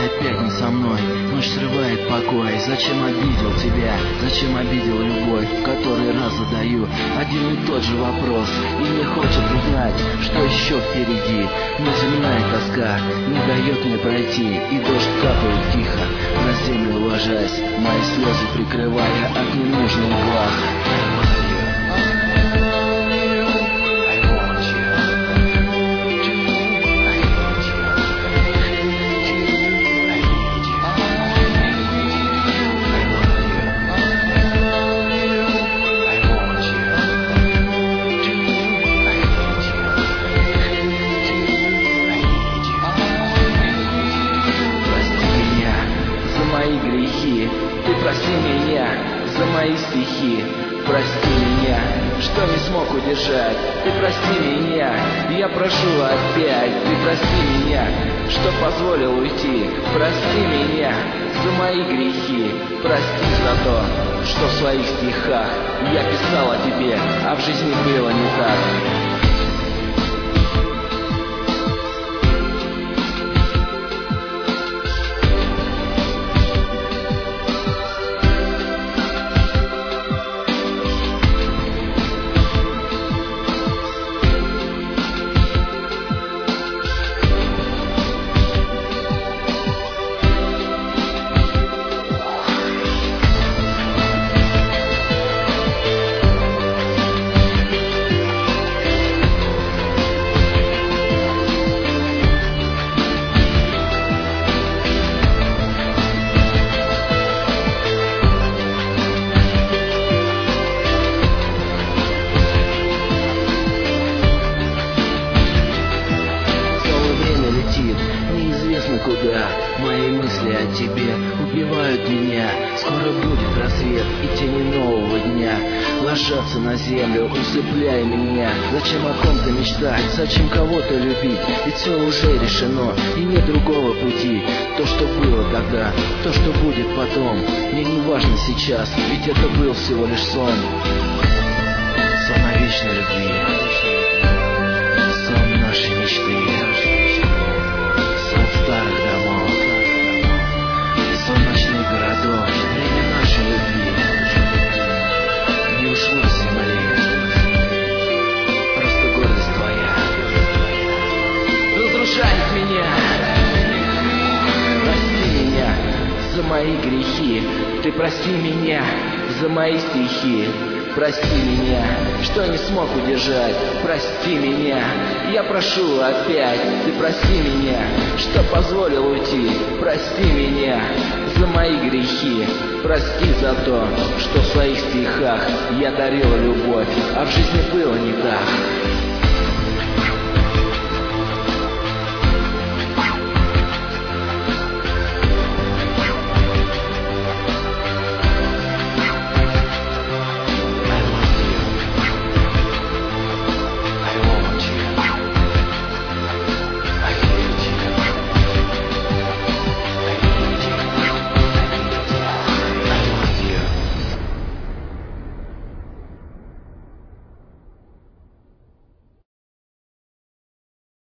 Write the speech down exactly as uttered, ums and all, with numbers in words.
опять не со мной, ночь срывает покой. Зачем обидел тебя, зачем обидел любовь? В который раз задаю один и тот же вопрос, и не хочет узнать, что еще впереди. Но земная тоска не дает мне пройти, и дождь капает тихо, на землю ложась, мои слезы прикрывая от ненужных глаз. Ты прости меня за мои стихи, прости меня, что не смог удержать. Ты прости меня, я прошу опять. Ты прости меня, что позволил уйти. Прости меня за мои грехи, прости за то, что в своих стихах я писал о тебе, а в жизни было не так. Неизвестно куда мои мысли о тебе убивают меня. Скоро будет рассвет и тени нового дня ложатся на землю, усыпляя меня. Зачем о ком-то мечтать, зачем кого-то любить? Ведь все уже решено, и нет другого пути. То, что было тогда, то, что будет потом, мне не важно сейчас, ведь это был всего лишь сон. Сон о вечной любви, сон нашей мечты, сон старых домов, сон ночных городов. Время нашей любви не ушло с земли, просто гордость твоя разрушает меня. Прости меня за мои грехи, ты прости меня за мои стихи. Прости меня, что не смог удержать. Прости меня, я прошу опять. Ты прости меня, что позволил уйти. Прости меня за мои грехи. Прости за то, что в своих стихах я дарил любовь, а в жизни было не так.